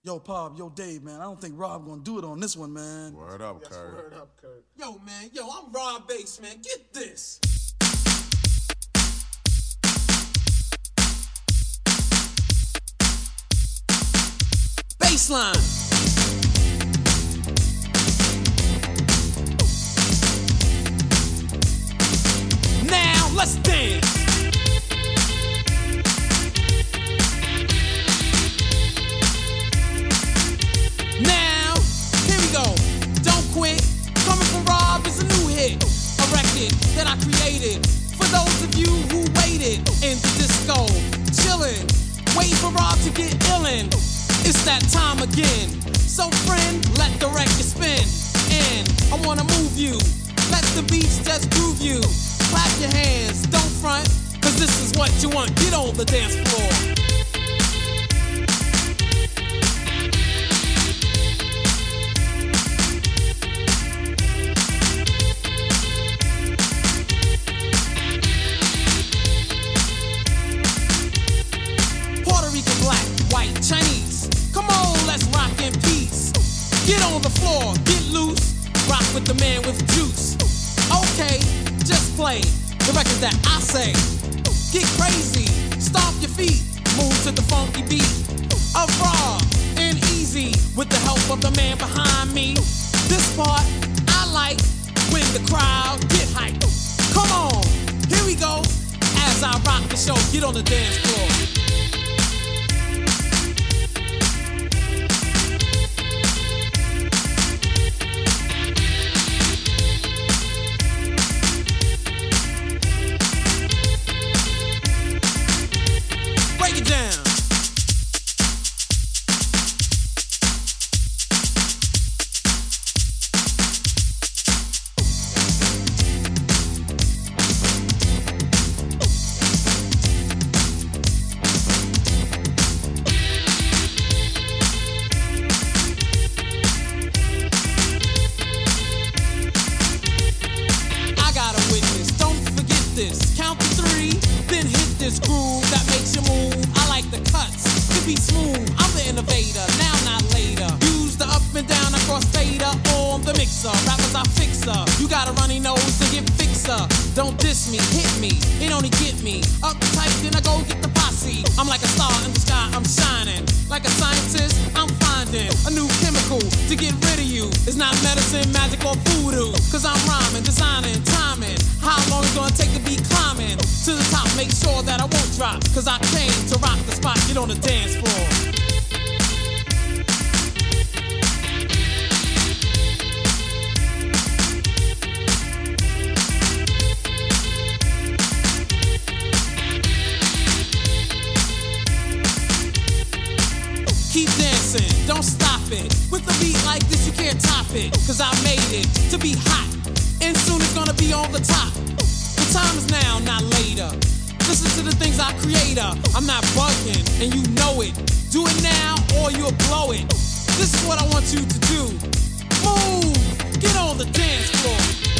Yo, Pop, yo, Dave, man, I don't think Rob gonna do it on this one, man. Word up, Yes, Kurt. word up, Kurt. Yo, man, I'm Rob Bass, man. Get this. Baseline. Now let's dance. Now, here we go. Don't quit. Coming from Rob is a new hit. A record that I created for those of you who waited in the disco. Chillin', waiting for Rob to get illin'. It's that time again. So friend, let the record spin. And I wanna move you. Let the beats just groove you. Clap your hands, don't front, cause this is what you want. Get on the dance floor. Puerto Rican, black, white, Chinese. Come on, let's rock in peace. Get on the floor, get loose. Rock with the man with juice. Okay, just play the record that I say. Get crazy, stomp your feet, move to the funky beat of Raw and Easy with the help of the man behind me. This part I like when the crowd get hyped. Come on, here we go. As I rock the show, get on the dance floor. Break it down. I got a witness, don't forget this. Count to 3, then hit this groove that makes you move. I like the cuts to be smooth. I'm the innovator, now not later. Use the up and down across fader on the mixer. Rappers I fixer. You got a runny nose to get fixer. Don't diss me, hit me, it only get me. Up tight, then I go get the posse. I'm like a star in the sky, I'm shining. Like a scientist, I'm finding a new chemical to get rid of you. It's not medicine, magic, or voodoo. Cause I'm rhyming, designing, timing. How long it's gonna take to be climbing to the top? Make sure that I won't drop. Cause I came to rock the spot, get on the dance floor. Keep dancing, don't stop it. With a beat like this, you can't top it. Cause I made it to be hot, and soon it's gonna be on the top. The time is now, not later. Listen to the things I create. I'm not bugging, and you know it. Do it now, or you'll blow it. This is what I want you to do. Move, get on the dance floor.